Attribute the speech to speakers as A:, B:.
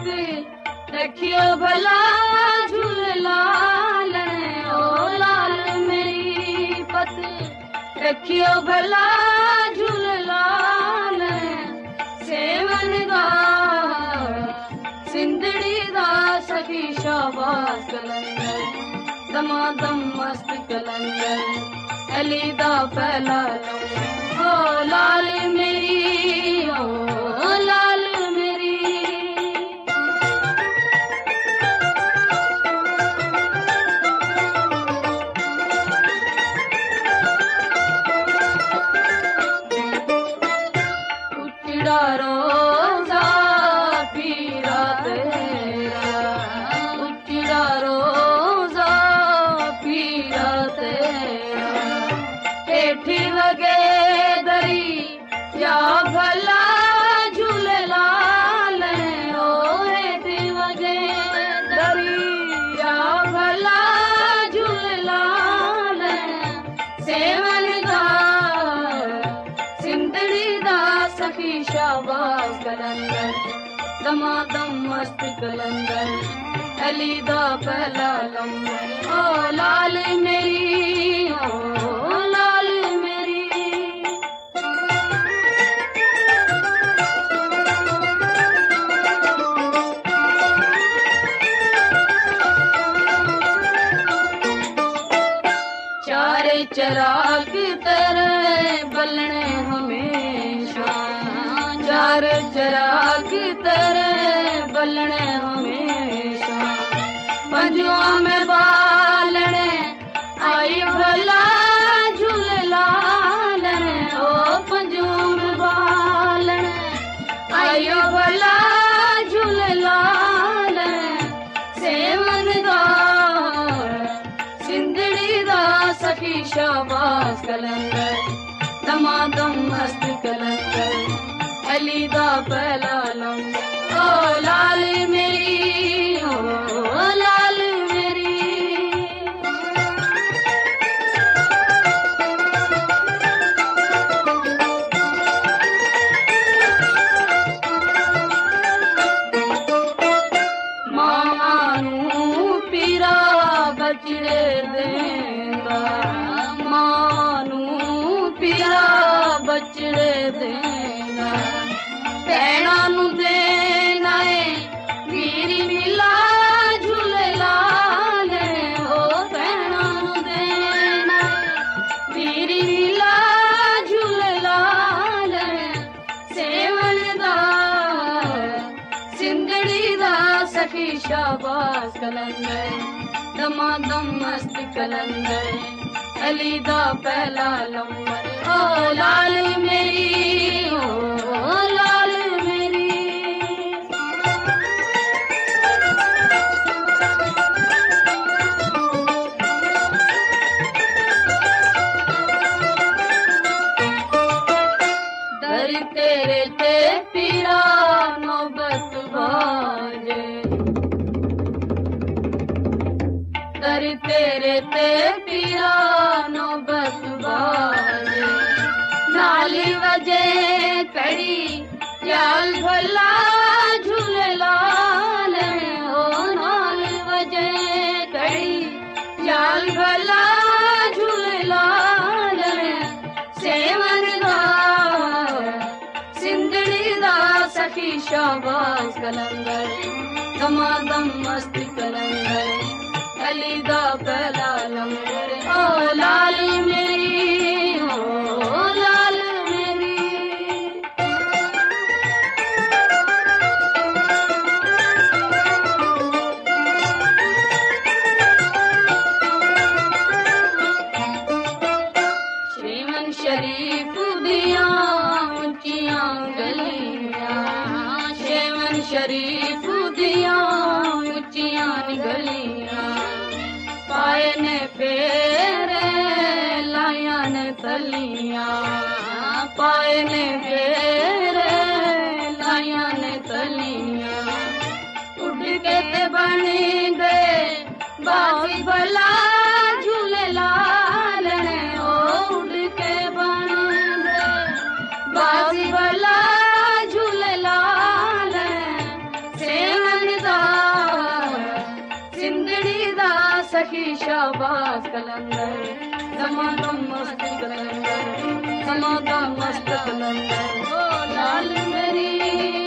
A: रखियो भला झूलेलाल ओ लाल मेरी पत रखियो भला झूलेलाल सेवन दा सिंधड़ी दा सखी शाबाश कलंदर दमादम मस्त कलंदर अली दा पहला ओ लाल मेरी ओ लाल मेरी उचड़ा रोजा पीरा तेरा उचड़ा रोजा पीरा तेरा हेठी लगे दरी या भला झूलेलाल ओ हेठी लगे दरी या भला झूलेलाल सेवन दा सिंधड़ी दा सखी शाबाश कलंदर दमादम मस्त कलंदर अली दा पहला लंबर ओ लाल मेरी ओ लाल मेरी चारे चराग तेरे बलने हमेशा चार चराग तेरे बलने हमेशा पंजुआ में बालने आई भला झूलेलाल ओ पंजुआ में बालने आयो भला झूलेलाल सेवन दा सिंधड़ी दा सखी शाबाश कलंदर दमादम मस्त कलंदर अली दा पहला लंबर ओ लाल मेरी ओ लाल मेरी मानू पीरा बचड़े देंदा मानू पीरा बचड़े देंदा भैणा नू देना है वीरी मिला झूलेलाल ओ भैणा नू देना वीरी मिला झूलेलाल सेवन दा सिंधड़ी दा सखी शाबाश कलंदर दमादम मस्त कलंदर अली दा पहला लंबर ओ लाल मेरी ओ लाल मेरी दर तेरे ते पीरा नौबत बाजे दर तेरे ते पीरा नौबत बाजे नाली वजे कड़ी याल भला झूलेलाल ओ नाल वजे कड़ी याल भला झूलेलाल सेवन दा सिंधड़ी दा सखी शाबाश कलंदर दमादम मस्त कलंदर अली दा पहला लंबर ओ लाल मेरी ओ लाल मेरी श्रीमन शरीफ दिया ऊंचियां गलियां श्रीमन शरीफ दिया ऊंचियां गलियां पाए ने फेरे लाया ने तलियां पाए ने फेरे लाया ने तलियां उड़ के ते बन गए बासी भला झूलेलाल ओ उड़ के बन गए बासी भला झूलेलाल सेवन की शाबाश कलंदर, समागम मस्त कलंदर, समागम मस्त कलंदर। ओ लाल मेरी